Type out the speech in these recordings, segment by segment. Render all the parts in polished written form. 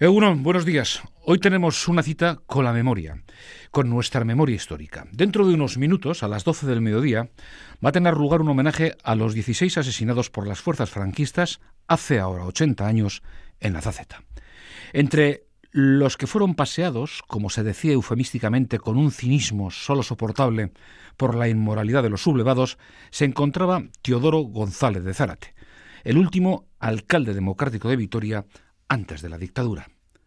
Egunon, buenos días. Hoy tenemos una cita con la memoria, con nuestra memoria histórica. Dentro de unos minutos, a las 12 del mediodía, va a tener lugar un homenaje a los 16 asesinados por las fuerzas franquistas hace ahora 80 años en Azazeta. Entre los que fueron paseados, como se decía eufemísticamente, con un cinismo solo soportable por la inmoralidad de los sublevados, se encontraba Teodoro González de Zárate, el último alcalde democrático de Vitoria antes de la dictadura.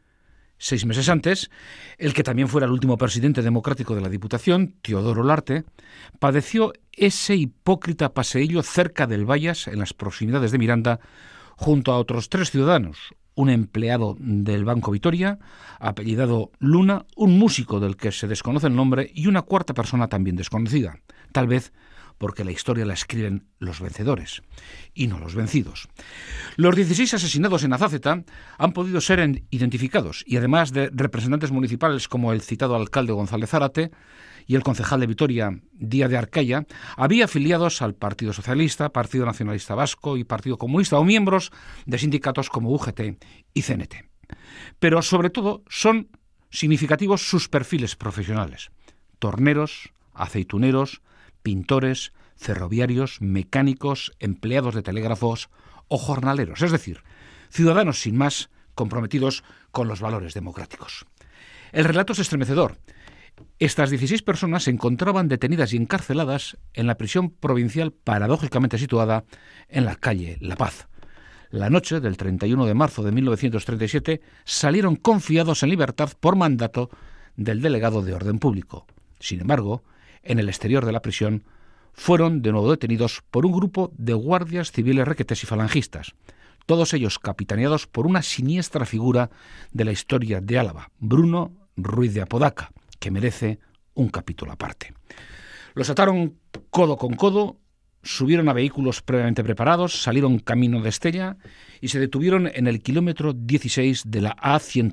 6 meses antes, el que también fuera el último presidente democrático de la Diputación, Teodoro Larte, padeció ese hipócrita paseillo cerca del Bayas, en las proximidades de Miranda, junto a otros 3 ciudadanos, un empleado del Banco Vitoria, apellidado Luna, un músico del que se desconoce el nombre y una cuarta persona también desconocida, tal vez porque la historia la escriben los vencedores y no los vencidos. Los 16 asesinados en Azazeta han podido ser identificados y además de representantes municipales como el citado alcalde González Zárate y el concejal de Vitoria, Díaz de Arcaya, había afiliados al Partido Socialista, Partido Nacionalista Vasco y Partido Comunista o miembros de sindicatos como UGT y CNT. Pero sobre todo son significativos sus perfiles profesionales: torneros, aceituneros, pintores, ferroviarios, mecánicos, empleados de telégrafos o jornaleros, es decir, ciudadanos sin más comprometidos con los valores democráticos. El relato es estremecedor. Estas 16 personas se encontraban detenidas y encarceladas en la prisión provincial paradójicamente situada en la calle La Paz. La noche del 31 de marzo de 1937 salieron confiados en libertad por mandato del delegado de Orden Público. Sin embargo, en el exterior de la prisión, fueron de nuevo detenidos por un grupo de guardias civiles requetés y falangistas, todos ellos capitaneados por una siniestra figura de la historia de Álava, Bruno Ruiz de Apodaca, que merece un capítulo aparte. Los ataron codo con codo, subieron a vehículos previamente preparados, salieron camino de Estella y se detuvieron en el kilómetro 16 de la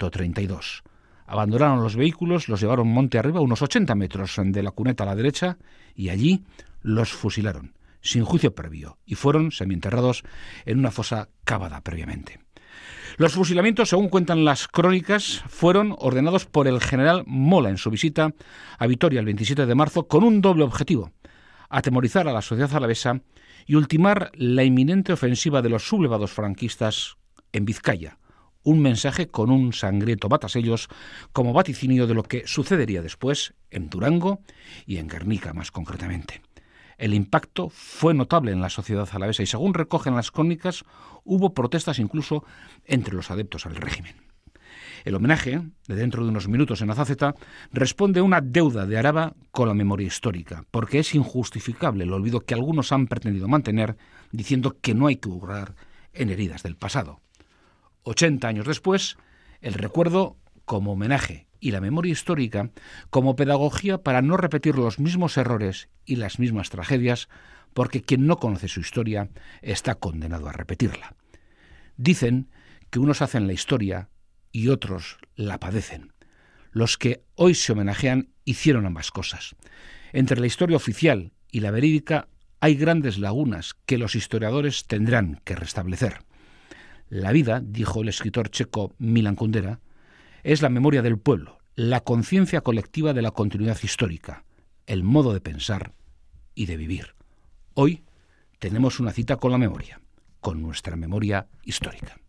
A132. Abandonaron los vehículos, los llevaron monte arriba, unos 80 metros de la cuneta a la derecha, y allí los fusilaron, sin juicio previo, y fueron semienterrados en una fosa cavada previamente. Los fusilamientos, según cuentan las crónicas, fueron ordenados por el general Mola en su visita a Vitoria el 27 de marzo con un doble objetivo: atemorizar a la sociedad alavesa y ultimar la inminente ofensiva de los sublevados franquistas en Vizcaya. Un mensaje con un sangriento matasellos como vaticinio de lo que sucedería después en Durango y en Guernica más concretamente. El impacto fue notable en la sociedad alavesa y, según recogen las crónicas, hubo protestas incluso entre los adeptos al régimen. El homenaje, de dentro de unos minutos en Azazeta, responde a una deuda de Araba con la memoria histórica, porque es injustificable el olvido que algunos han pretendido mantener, diciendo que no hay que hurgar en heridas del pasado. 80 años después, el recuerdo como homenaje y la memoria histórica como pedagogía para no repetir los mismos errores y las mismas tragedias, porque quien no conoce su historia está condenado a repetirla. Dicen que unos hacen la historia y otros la padecen. Los que hoy se homenajean hicieron ambas cosas. Entre la historia oficial y la verídica hay grandes lagunas que los historiadores tendrán que restablecer. La vida, dijo el escritor checo Milan Kundera, es la memoria del pueblo, la conciencia colectiva de la continuidad histórica, el modo de pensar y de vivir. Hoy tenemos una cita con la memoria, con nuestra memoria histórica.